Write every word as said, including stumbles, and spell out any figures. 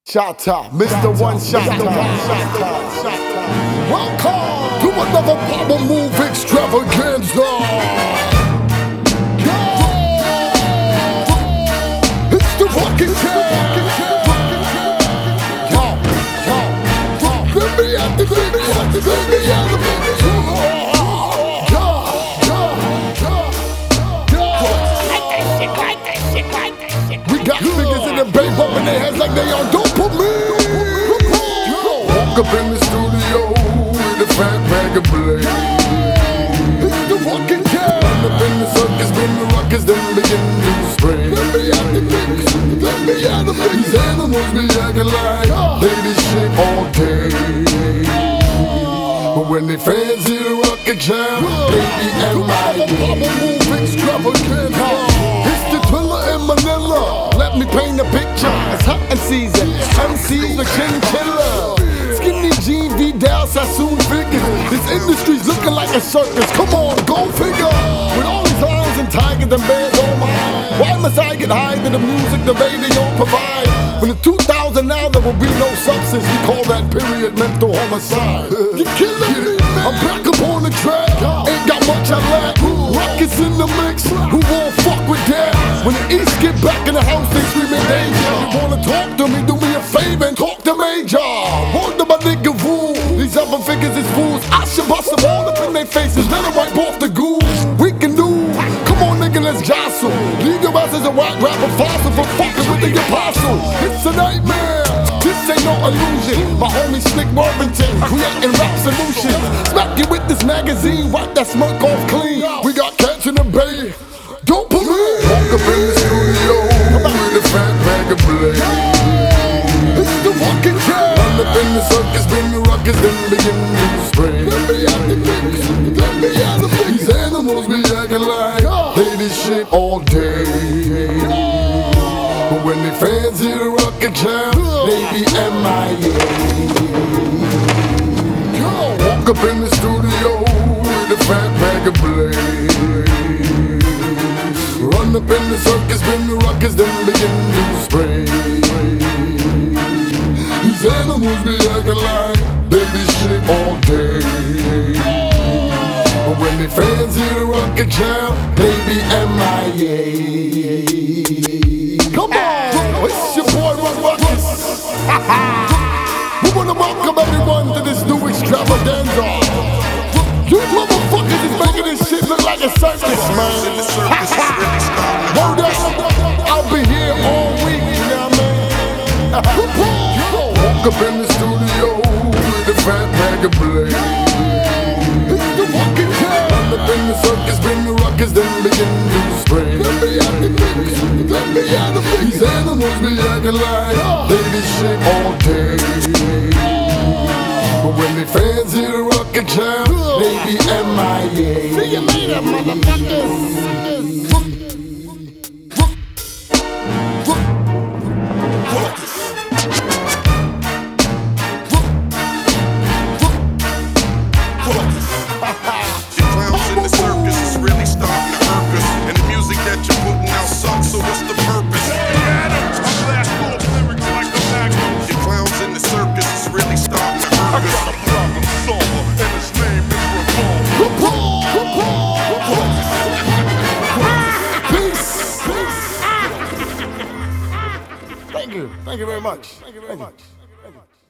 Shot top, Mister One Shot Top. Welcome to another Baba Move extravaganza. It's the fucking cat. Yo, yo, let me at the, let me at the, let me at the. We got figures in the bay bumping their heads like they on dopamine. Walk up in the studio with a fat bag of blade. It's the fucking cat. Run up in the circus, spin the ruckus, then begin to spray. Let me out the mix, let me out the mix. These animals be acting like lady shit all day. But when they fans hear the rocket jam, baby, am I Baba Move extravaganza. It's the Thriller in Manila. Let me paint a picture. It's hunting season. M C's a chinchilla. Skinny jean, Vidal, Sassoon figures. This industry's looking like a circus. Come on, go figure. With all these lions and tigers and bears, oh my. Why must I get high to the music the radio provide? When the two thousand now there will be no substance. We call that period mental homicide. You're killing me, man. I'm back up on the track. Ain't got much I lack. Rockets in the mix. Who won't fuck with that? When the East get back in the house, they screaming danger. You wanna talk to me? Do me a favor and talk to Major. Word to my nigga Vool. These other figures is fools. I should bust them all up in their faces. Let them wipe off the goo. We can do. Come on, nigga, let's jostle. Leave your ass as a whack rapper fossil for fucking with the apostle. It's a nightmare. This ain't no illusion. My homie Slick Worthington creating rap solutions. Smack you with this magazine. Wipe that smoke off clean. We got cats in the bay. Don't put me. Walk up in the studio with a fat bag of blade. It's the fucking cat. Run up in the circus, spin the ruckus, then begin to spray. Let me out the mix, let me out the mix. These animals be acting like they this shit all day. But when they fans hear the rocket jam, they be M I A. Yo, walk up in the studio with a fat bag of blade. Run up in the circus, spin the ruckus, then begin to spray. These animals be acting like they be shit all day. But when they fans hear the rocket jam, they be M I A. Come on, it's your boy Run Ruckus. We wanna welcome everyone to this new extravaganza. You motherfuckers is making this shit look like a circus, man. Word up, I'll be here all week, you know what I mean? Walk up in the studio with a fat bag of blade. It's the fucking cat. Run up in the circus, spin the ruckus, then begin to spray. Let me out the mix, let me out the mix. These animals be acting like they this shit all day. But when they fans hear the rocket jam, they be M I A. See you later, motherfuckers. Thank you. Thank you very much. Thank you very much. Thank you.